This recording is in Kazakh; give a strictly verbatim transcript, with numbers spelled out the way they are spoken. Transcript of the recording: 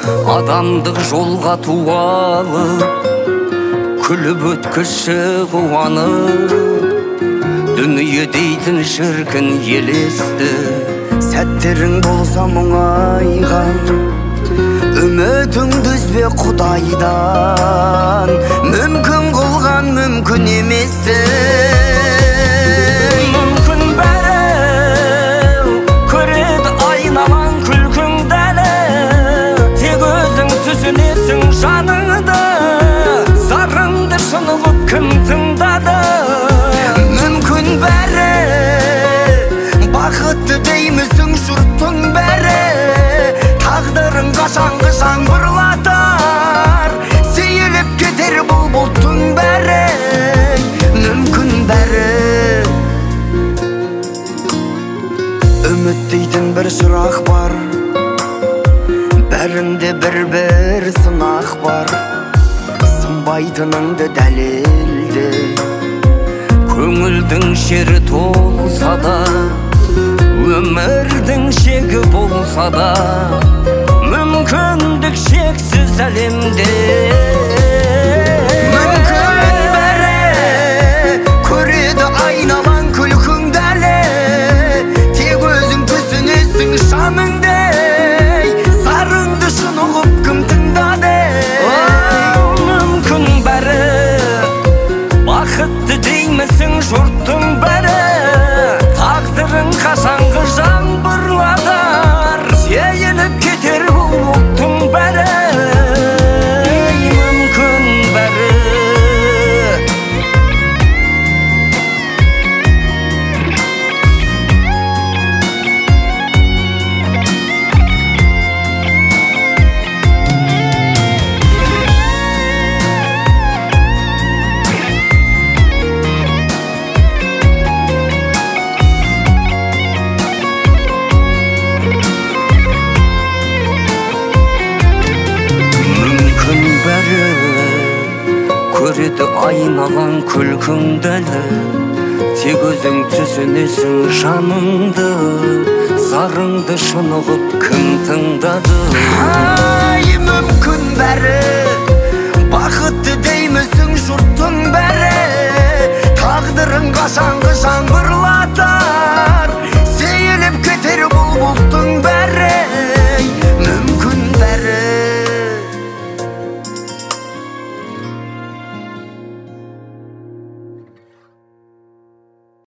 адамдық жолға туалы, күліп өткіші қуанып, дүние дейтін шіркін елесті. Сәттерің болса мұңайған, үмітіңді үзбе Құдайдан, мүмкін қылған мүмкін еместі. Мүмкін бәрі көреді айналан күлкіңді әлі, тек өзің түсінесің жаныңды, зарыңды шынығып кім тыңдады. Мүмкін бәрі бақытты деймісің жұрттың бәрі, тағдырың қашанғы жаңбырлатар, сейіліп кетер бұл бұлттың бәрі. Мүмкін бәрі үміт дейтін бір шырақ бар, бәрінде бір-бір сынақ бар, сынбайтыныңды дәлелде. Көңілдің шері толса да, өмірдің шегі болса да, мүмкіндік шексіз әлемде. Мүмкін бәрі көреді айналан күлкіңді әлі, тек өзің түсінесің жаныңдай, зарыңды шын ұғып кім тыңдады. Мүмкін бәрі бақытты деймісің жұрттың бәрі, тағдырың қашанғы жаңбырлатар, сейіліп кетер бұл бұлттың бәрі. Мүмкін бәрі көреді айналан күлкіңді әлі, тек өзің түсінесің жаныңды, зарыңды шынығып кім тыңдады. Ай, мүмкін бәрі